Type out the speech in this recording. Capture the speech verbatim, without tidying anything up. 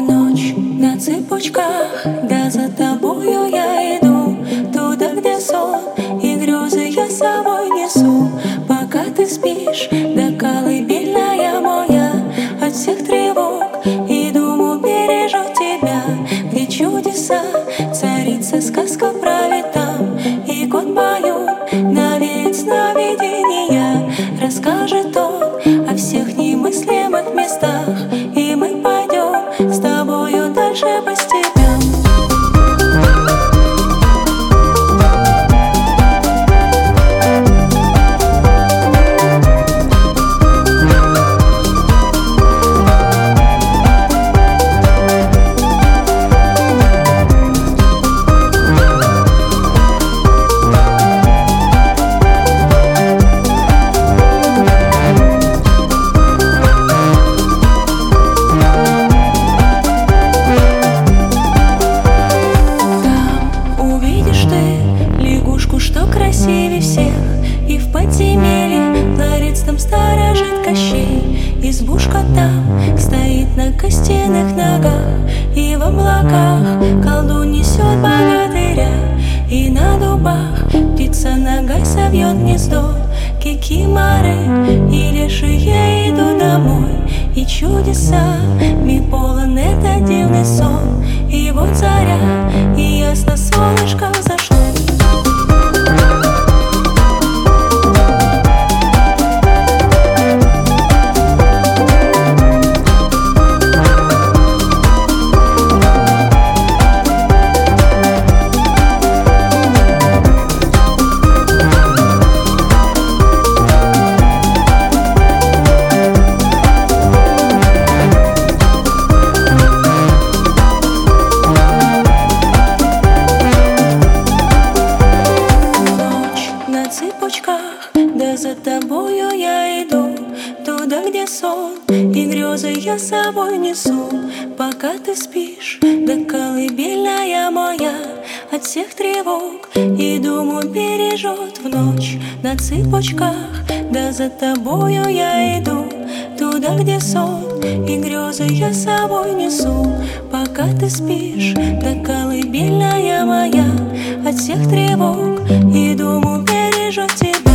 ночь на цепочках, да за тобою я иду, туда, где сон и грезы я с собой несу. Пока ты спишь, да колыбельная моя от всех тревог и дум убережет тебя, где чудеса царица сказка правит там, и кот поет, навеет сновидения, расскажет он о всех немыслимых местах, и мы пойдем с тобою дальше по степям. Что красивее всех, и в подземелье ларец там сторожит Кощей. Избушка там стоит на костяных ногах, и в облаках колдун несет богатыря, и на дубах птица ногой совьет гнездо. Кикиморы и лешие идут домой, и чудесами полон этот дивный сон. И вот заря, и ясно солнышко взошло. Да за тобою я иду, туда, где сон и грезы я с собой несу. Пока ты спишь, да колыбельная моя от всех тревог и дум убережет в ночь на цыпочках. Да за тобою я иду, туда, где сон и грезы я с собой несу. Пока ты спишь, да колыбельная моя от всех тревог и дум убережет тебя.